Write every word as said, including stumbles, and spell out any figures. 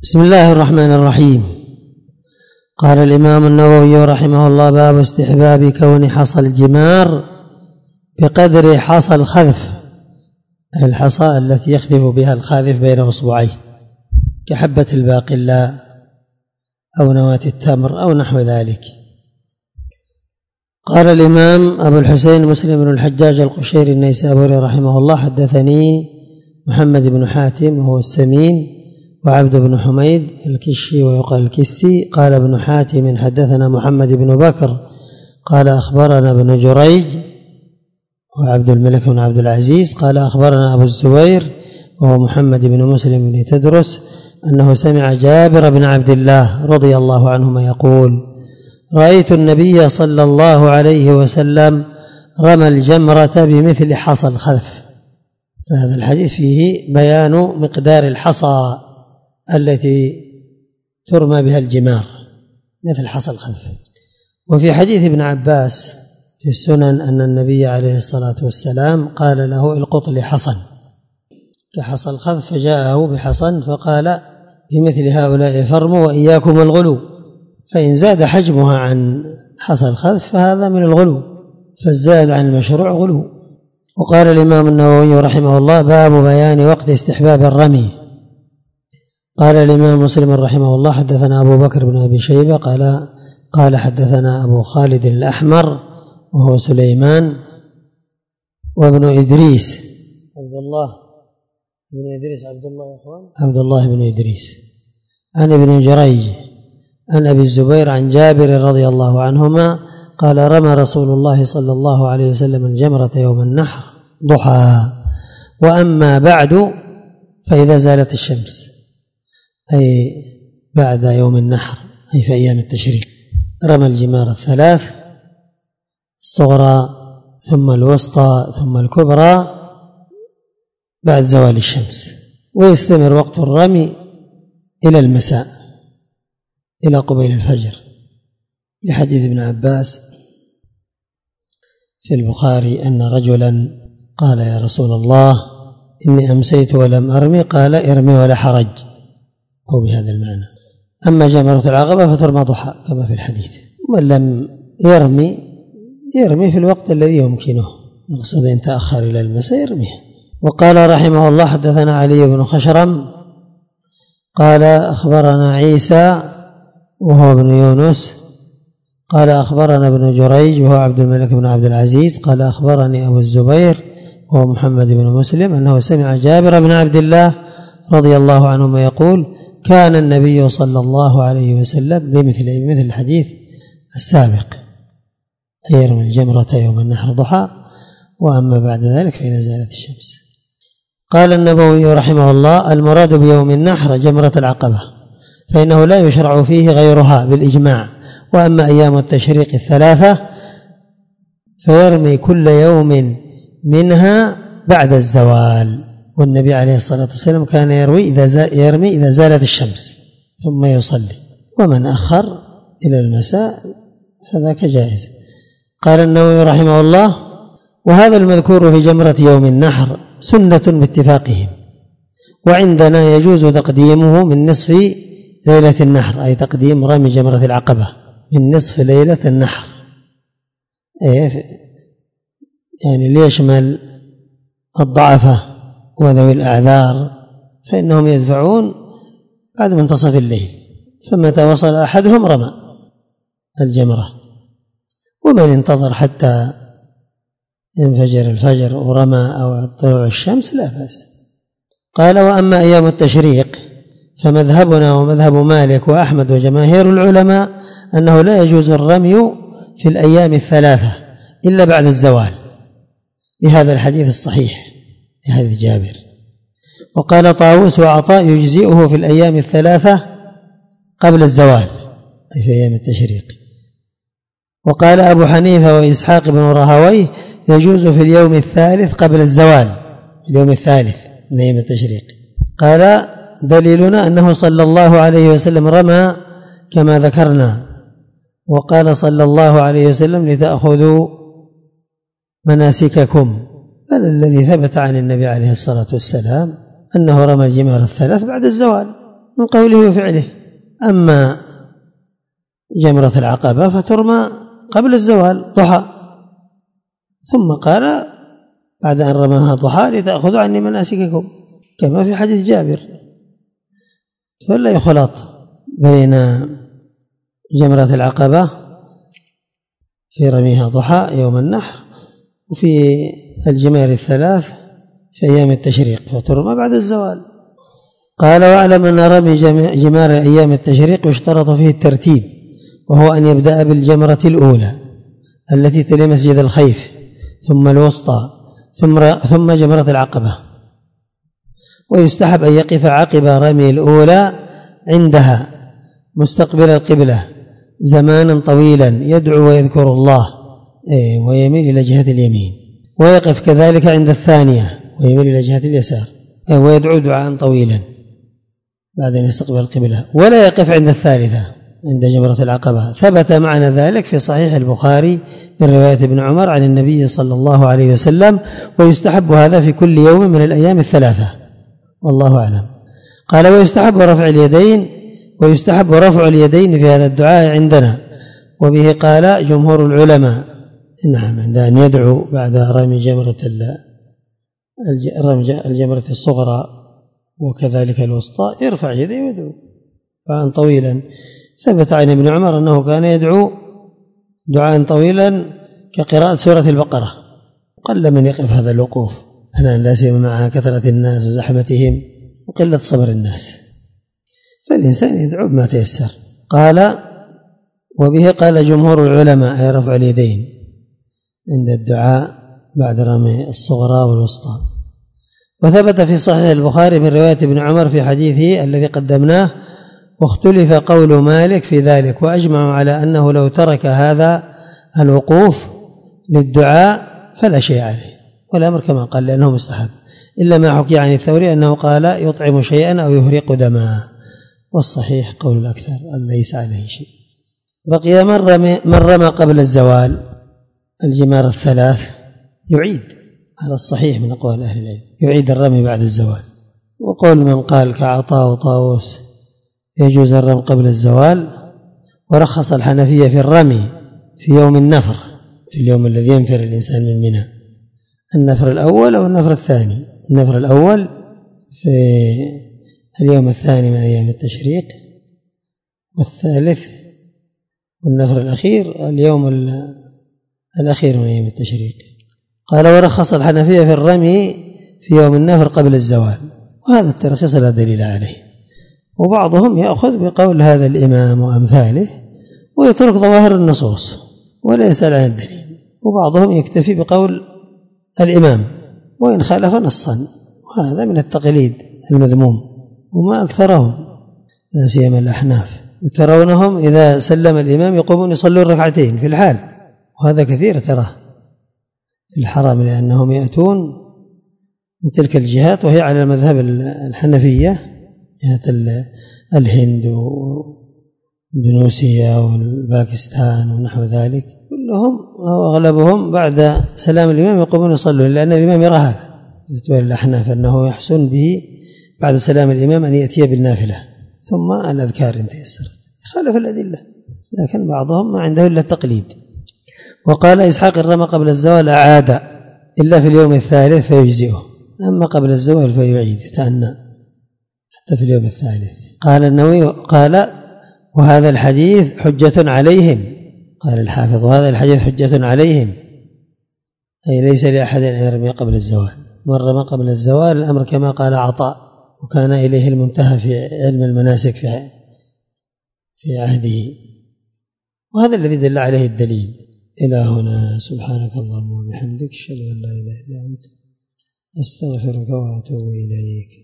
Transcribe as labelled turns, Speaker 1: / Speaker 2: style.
Speaker 1: بسم الله الرحمن الرحيم. قال الإمام النووي رحمه الله: باب استحباب كون حصى الجمار بقدر حصى الخذف، الحصى التي يخذف بها الخاذف بين أصبعيه كحبة الباقلاء أو نواة التمر أو نحو ذلك. قال الإمام أبو الحسين مسلم بن الحجاج القشيري النيسابوري رحمه الله: حدثني محمد بن حاتم وهو السمين وعبد بن حميد الكشي ويقال الكسي. قال ابن حاتم: حدثنا محمد بن بكر قال أخبرنا ابن جريج وعبد الملك بن عبد العزيز قال أخبرنا أبو الزبير وهو محمد بن مسلم بن تدرس أنه سمع جابر بن عبد الله رضي الله عنهما يقول: رأيت النبي صلى الله عليه وسلم رمى الجمرة بمثل حصى الخذف. فهذا الحديث فيه بيان مقدار الحصى التي ترمى بها الجمار مثل حصى الخذف. وفي حديث ابن عباس في السنن أن النبي عليه الصلاة والسلام قال له: القط لي حصى كحصى الخذف، فجاءه بحصى فقال: بمثل هؤلاء فرموا وإياكم الغلو، فإن زاد حجمها عن حصى الخذف فهذا من الغلو، فالزاد عن المشروع غلو. وقال الإمام النووي رحمه الله: باب بيان وقت استحباب الرمي. قال الإمام مسلم رحمه الله: حدثنا أبو بكر بن أبي شيبة قال قال حدثنا أبو خالد الأحمر وهو سليمان وابن إدريس عبد الله بن إدريس عبد الله يا أخوان عبد الله بن إدريس عن ابن جريج عن أبي الزبير عن جابر رضي الله عنهما قال: رمى رسول الله صلى الله عليه وسلم الجمرة يوم النحر ضحى، وأما بعد فإذا زالت الشمس، أي بعد يوم النحر أي في أيام التشريق. رمى الجمار الثلاث: الصغرى ثم الوسطى ثم الكبرى بعد زوال الشمس، ويستمر وقت الرمي إلى المساء إلى قبيل الفجر، لحديث ابن عباس في البخاري أن رجلا قال: يا رسول الله إني أمسيت ولم أرمي، قال: ارمي ولا حرج، أو بهذا المعنى. أما جمرة العقبة فترمى ضحى كما في الحديث، ومن لم يرمي يرمي في الوقت الذي يمكنه، يقصد إن تأخر إلى المساء يرميها. وقال رحمه الله: حدثنا علي بن خشرم قال أخبرنا عيسى وهو ابن يونس قال أخبرنا ابن جريج وهو عبد الملك بن عبد العزيز قال أخبرني أبو الزبير وهو محمد بن مسلم أنه سمع جابر بن عبد الله رضي الله عنهما يقول: كان النبي صلى الله عليه وسلم بمثل بمثل الحديث السابق، أي يرمي الجمرة يوم النحر ضحى، وأما بعد ذلك فإذا زالت الشمس. قال النووي رحمه الله: المراد بيوم النحر جمرة العقبة، فإنه لا يشرع فيه غيرها بالإجماع. وأما أيام التشريق الثلاثة فيرمي كل يوم منها بعد الزوال، والنبي عليه الصلاة والسلام كان يروي إذا يرمي إذا زالت الشمس ثم يصلي، ومن أخر إلى المساء فذاك جائز. قال النووي رحمه الله: وهذا المذكور في جمرة يوم النحر سنة باتفاقهم، وعندنا يجوز تقديمه من نصف ليلة النحر، أي تقديم رمي جمرة العقبة من نصف ليلة النحر، يعني ليشمل الضعفة وذوي الأعذار، فإنهم يدفعون بعد منتصف الليل، فمتى وصل أحدهم رمى الجمرة، ومن انتظر حتى ينفجر الفجر ورمى أو طلوع الشمس لا بأس. قال: وأما أيام التشريق فمذهبنا ومذهب مالك وأحمد وجماهير العلماء أنه لا يجوز الرمي في الأيام الثلاثة إلا بعد الزوال، لهذا الحديث الصحيح لحديث جابر. وقال طاووس وعطاء: يجزئه في الأيام الثلاثة قبل الزوال، أي في أيام التشريق. وقال أبو حنيفة وإسحاق بن راهويه: يجوز في اليوم الثالث قبل الزوال، اليوم الثالث من أيام التشريق. قال: دليلنا أنه صلى الله عليه وسلم رمى كما ذكرنا، وقال صلى الله عليه وسلم: لتأخذوا مناسككم. بل الذي ثبت عن النبي عليه الصلاة والسلام أنه رمى الجمار الثلاث بعد الزوال، من قوله وفعله. أما جمرة العقبة فترمى قبل الزوال ضحى، ثم قال بعد أن رماها ضحى لتأخذوا عني مناسككم كما في حديث جابر. فلا يخلط بين جمرة العقبة في رميها ضحى يوم النحر وفي الجمار الثلاث في أيام التشريق فترمى بعد الزوال. قال واعلم أن رمي جمار أيام التشريق يشترط فيه الترتيب، وهو أن يبدأ بالجمرة الأولى التي تلي مسجد الخيف، ثم الوسطى، ثم ثم جمرة العقبة. ويستحب أن يقف عقب رمي الأولى عندها مستقبل القبلة زمانا طويلا يدعو ويذكر الله ويميل إلى جهة اليمين، ويقف كذلك عند الثانية ويميل إلى جهة اليسار ويدعو دعاء طويلا بعد أن يستقبل القبلة، ولا يقف عند الثالثة عند جمرة العقبة. ثبت معنى ذلك في صحيح البخاري من رواية ابن عمر عن النبي صلى الله عليه وسلم، ويستحب هذا في كل يوم من الأيام الثلاثة والله أعلم. قال ويستحب رفع اليدين ويستحب رفع اليدين في هذا الدعاء عندنا، وبه قال جمهور العلماء. نعم، عند أن يدعو بعد رمي جمرة الجمرة الصغرى وكذلك الوسطى يرفع يديه ويدعو دعاء طويلا. ثبت عن ابن عمر أنه كان يدعو دعاء طويلا كقراءة سورة البقرة. قل من يقف هذا الوقوف أنا لا سيما مع كثرة الناس وزحمتهم وقلة صبر الناس، فالإنسان يدعو بما تيسر. قال وبه قال جمهور العلماء أي رفع اليدين عند الدعاء بعد رمي الصغرى والوسطى. وثبت في صحيح البخاري من رواية ابن عمر في حديثه الذي قدمناه، واختلف قول مالك في ذلك، وأجمعوا على أنه لو ترك هذا الوقوف للدعاء فلا شيء عليه، والأمر كما قال لأنه مستحب، إلا ما حكي عن الثوري أنه قال يطعم شيئا أو يهرق دما، والصحيح قول الأكثر أن ليس عليه شيء. بقي من رمى, من رمى قبل الزوال الجمار الثلاث يعيد على الصحيح من أقوال أهل العلم، يعيد الرمي بعد الزوال. وقول من قال كعطاء وطاووس يجوز الرمي قبل الزوال، ورخص الحنفية في الرمي في يوم النفر، في اليوم الذي ينفر الإنسان من منى، النفر الأول أو النفر الثاني. النفر الأول في اليوم الثاني من أيام التشريق، والثالث والنفر الأخير اليوم الأخير من أيام التشريق. قال ورخص الحنفية في الرمي في يوم النفر قبل الزوال، وهذا الترخيص لا دليل عليه. وبعضهم يأخذ بقول هذا الإمام وأمثاله ويترك ظواهر النصوص ولا يسأل عن الدليل، وبعضهم يكتفي بقول الإمام وإن خالف نصا، وهذا من التقليد المذموم، وما أكثرهم لا سيما الأحناف ترونهم إذا سلم الإمام يقومون يصلون ركعتين في الحال، وهذا كثير تراه في الحرم، لأنهم يأتون من تلك الجهات وهي على مذهب الحنفية، جهة الهند واندونيسيا والباكستان ونحو ذلك، كلهم أو أغلبهم بعد سلام الإمام يقومون يصلون، لأن الإمام يرى هذا. الأحناف أنه يحسن به بعد سلام الإمام أن يأتي بالنافلة ثم الأذكار إن تيسرت، خالف الأدلة، لكن بعضهم ما عنده إلا التقليد. وقال إسحاق الرمى قبل الزوال أعاد إلا في اليوم الثالث فيجزئه، أما قبل الزوال فيعيد يتأنى حتى في اليوم الثالث. قال النووي قال وهذا الحديث حجة عليهم، قال الحافظ وهذا الحديث حجة عليهم، أي ليس لأحد أن يرمي قبل الزوال. من رمى قبل الزوال الأمر كما قال عطاء، وكان إليه المنتهى في علم المناسك في في عهده، وهذا الذي دل عليه الدليل. إلى هنا، سبحانك اللهم وبحمدك، أشهد أن لا إله إلا أنت، أستغفرك وأتوب إليك.